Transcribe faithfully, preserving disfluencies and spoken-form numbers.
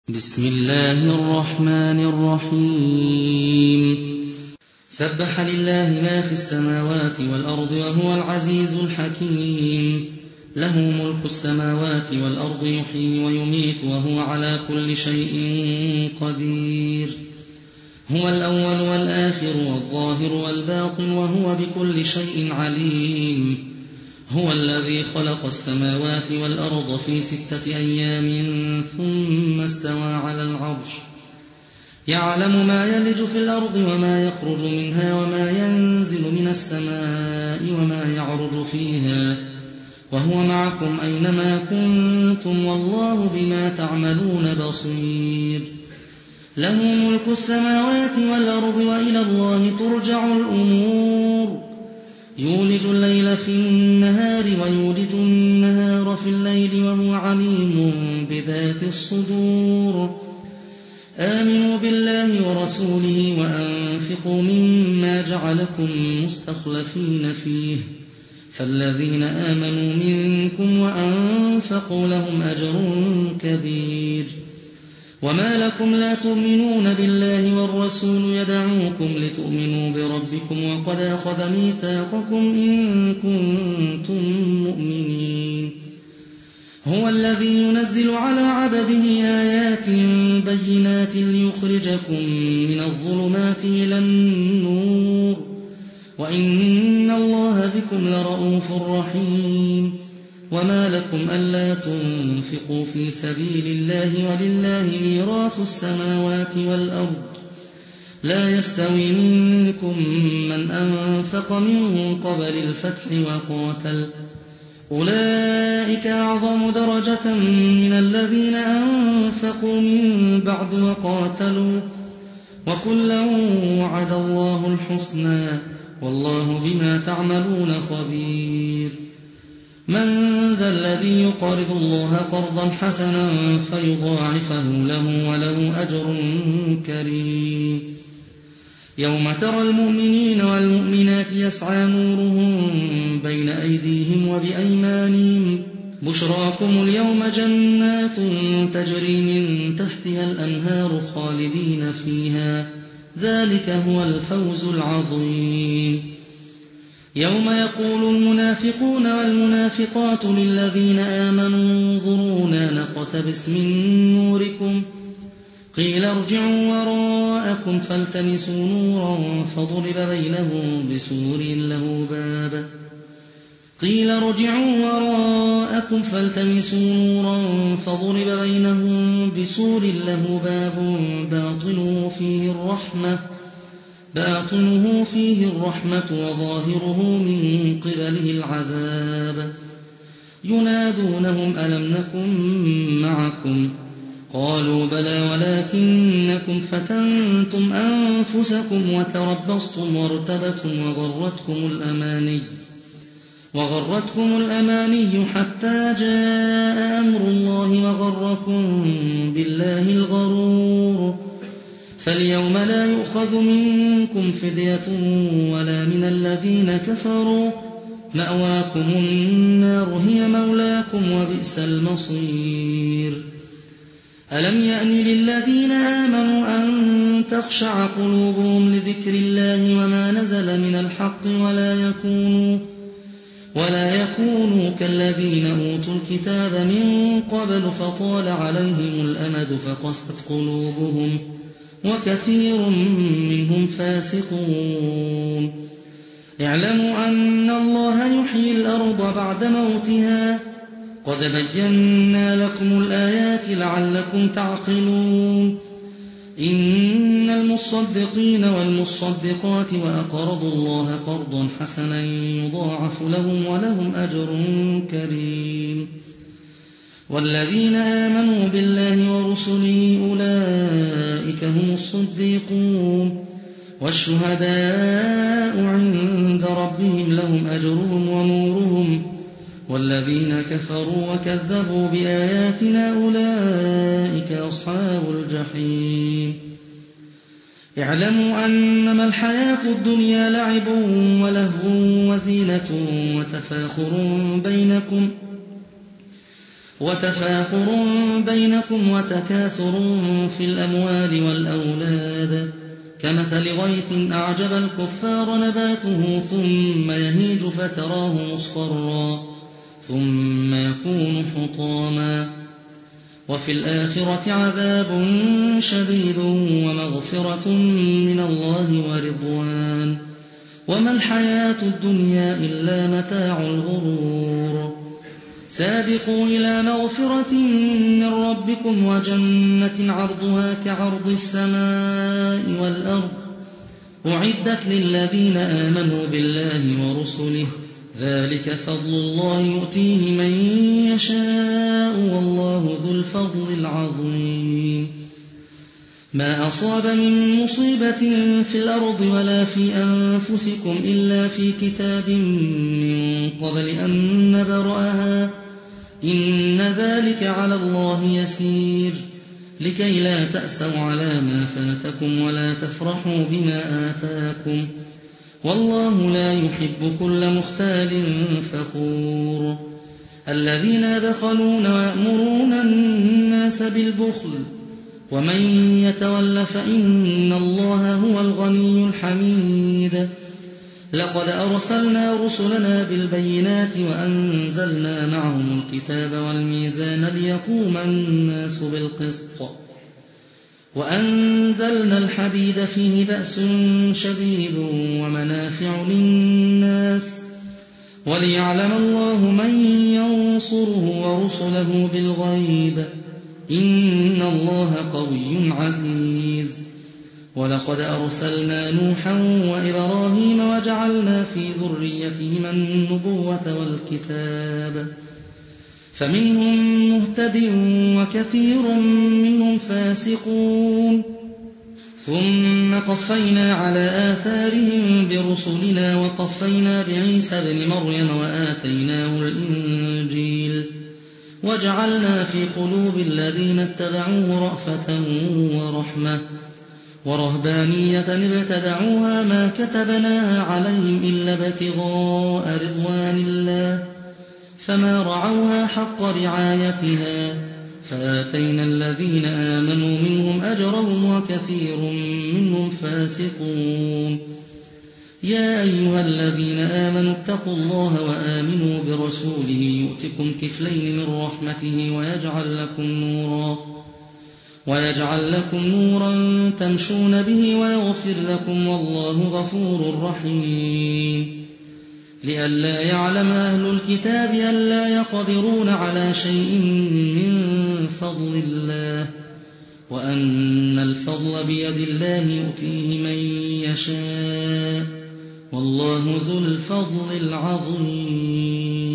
بسم الله الرحمن الرحيم سبح لله ما في السماوات والأرض وهو العزيز الحكيم له ملك السماوات والأرض يحيي ويميت وهو على كل شيء قدير هو الأول والآخر والظاهر والباطن وهو بكل شيء عليم هو الذي خلق السماوات والأرض في ستة أيام ثم استوى على العرش يعلم ما يلج في الأرض وما يخرج منها وما ينزل من السماء وما يعرج فيها وهو معكم أينما كنتم والله بما تعملون بصير له ملك السماوات والأرض وإلى الله ترجع الأمور يولج الليل في النهار ويولج النهار في الليل وهو عليم بذات الصدور آمنوا بالله ورسوله وأنفقوا مما جعلكم مستخلفين فيه فالذين آمنوا منكم وأنفقوا لهم أجر كبير وما لكم لا تؤمنون بالله والرسول يدعوكم لتؤمنوا بربكم وقد أخذ ميثاقكم إن كنتم مؤمنين هو الذي ينزل على عبده آيات بينات ليخرجكم من الظلمات إلى النور وإن الله بكم لرؤوف رحيم وما لكم ألا تنفقوا في سبيل الله ولله ميراث السماوات والأرض لا يستوي منكم من أنفق من قبل الفتح وقاتل أولئك أعظم درجة من الذين أنفقوا من بعد وقاتلوا وكلا وعد الله الحسنى والله بما تعملون خبير من ذا الذي يقرض الله قرضا حسنا فيضاعفه له وله أجر كريم يوم ترى المؤمنين والمؤمنات يسعى نورهم بين أيديهم وبأيمانهم بشراكم اليوم جنات تجري من تحتها الأنهار خالدين فيها ذلك هو الفوز العظيم يوم يقول المنافقون والمنافقات للذين آمنوا انظرونا نقتبس من نوركم قيل ارجعوا وراءكم فالتمسوا نورا فضرب بينهم بسور له باب قيل ارجعوا وراءكم فالتمسوا نورا فضرب بينهم بسور له باب باطنه فيه الرحمة باطنه فيه الرحمة وظاهره من قبله العذاب ينادونهم ألم نكن معكم قالوا بلى ولكنكم فتنتم أنفسكم وتربصتم وارتبتم وغرتكم الأماني وغرتكم الأماني حتى جاء أمر الله وغركم بالله الغرور فاليوم لا يؤخذ منكم فدية ولا من الذين كفروا مأواكم النار هي مولاكم وبئس المصير ألم يأن للذين آمنوا أن تخشع قلوبهم لذكر الله وما نزل من الحق ولا يكونوا ولا يكونوا كالذين أوتوا الكتاب من قبل فطال عليهم الأمد فقست قلوبهم وكثير منهم فاسقون اعلموا أن الله يحيي الأرض بعد موتها قد بينا لكم الآيات لعلكم تعقلون إن المصدقين والمصدقات وأقرضوا الله قرضا حسنا يضاعف لهم ولهم أجر كريم والذين آمنوا بالله ورسله أولئك هم الصديقون والشهداء عند ربهم لهم أجرهم ونورهم والذين كفروا وكذبوا بآياتنا أولئك أصحاب الجحيم اعلموا أنما الحياة الدنيا لعب ولهو وزينة وتفاخر بينكم وتفاخر بينكم وتكاثر في الأموال والأولاد كمثل غيث أعجب الكفار نباته ثم يهيج فتراه مصفرا ثم يكون حطاما وفي الآخرة عذاب شديد ومغفرة من الله ورضوان وما الحياة الدنيا إلا متاع الغرور سابقوا إلى مغفرة من ربكم وجنة عرضها كعرض السماء والأرض أعدت للذين آمنوا بالله ورسله ذلك فضل الله يؤتيه من يشاء والله ذو الفضل العظيم ما أصاب من مصيبة في الأرض ولا في أنفسكم إلا في كتاب من قبل أن نبرأها إن ذلك على الله يسير لكي لا تأسوا على ما فاتكم ولا تفرحوا بما آتاكم والله لا يحب كل مختال فخور الذين يبخلون ويأمرون الناس بالبخل ومن يتول فإن الله هو الغني الحميد لقد أرسلنا رسلنا بالبينات وأنزلنا معهم الكتاب والميزان ليقوم الناس بالقسط وأنزلنا الحديد فيه بأس شديد ومنافع للناس وليعلم الله من ينصره ورسله بالغيب إن الله قوي عزيز ولقد أرسلنا نوحا وإبراهيم وجعلنا في ذريتهما النبوة والكتاب فمنهم مهتد وكثير منهم فاسقون ثم قفينا على آثارهم برسلنا وقفينا بعيسى بن مريم وآتيناه الإنجيل وجعلنا في قلوب الذين اتبعوه رأفة ورحمة ورهبانية ابتدعوها ما كتبناها عليهم إلا ابتغاء رضوان الله فما رعوها حق رعايتها فآتينا الذين آمنوا منهم أجرهم وكثير منهم فاسقون يا أيها الذين آمنوا اتقوا الله وآمنوا برسوله يؤتكم كفلين من رحمته ويجعل لكم نورا ويجعل لكم نورا تمشون به ويغفر لكم والله غفور رحيم لئلا يعلم أهل الكتاب ألا يقدرون على شيء من فضل الله وأن الفضل بيد الله يؤتيه من يشاء والله ذو الفضل العظيم